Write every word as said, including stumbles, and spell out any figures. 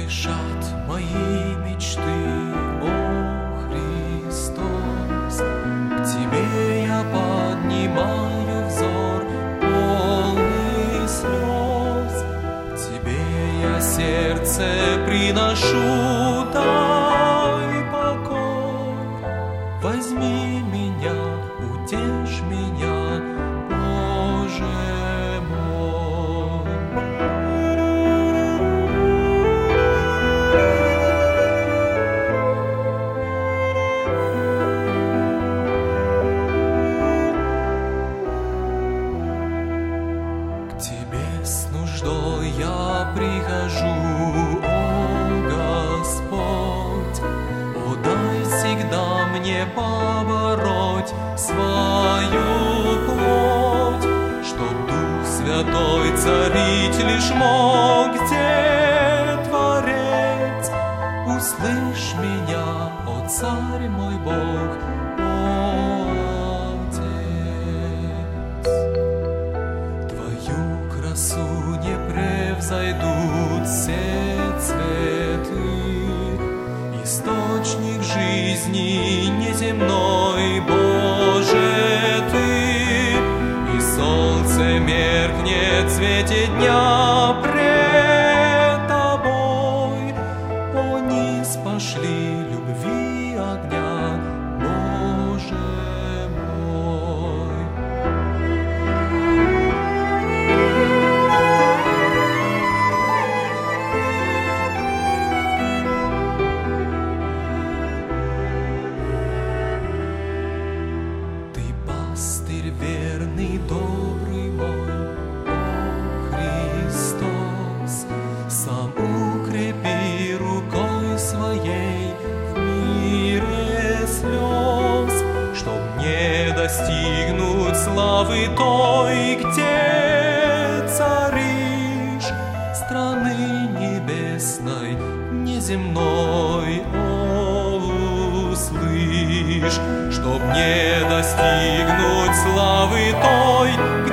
спешат мои мечты, о Христос. К Тебе я поднимаю взор, полный слез. К Тебе я сердце приношу, дай покой. Возьми меня, утешь меня, Боже мой. К Тебе с нуждой я прихожу, о Господь. О, дай всегда мне побороть свою плоть, чтоб Дух Святой царить лишь мог, где Творец. Услышь меня, о Царь мой Бог, о Отец. Твою красу не превзойдут все цветы, источник жизни неземной, Боже, Ты. И солнце меркнет в свете дня пред Тобой. О, низ пошли любви огня, Боже мой. Пастырь верный, добрый мой, о Христос, сам укрепи рукой своей в мире слез, чтоб не достигнуть славы той, где царишь, страны небесной, неземной, о, услышь, чтоб не достигнуть славы той,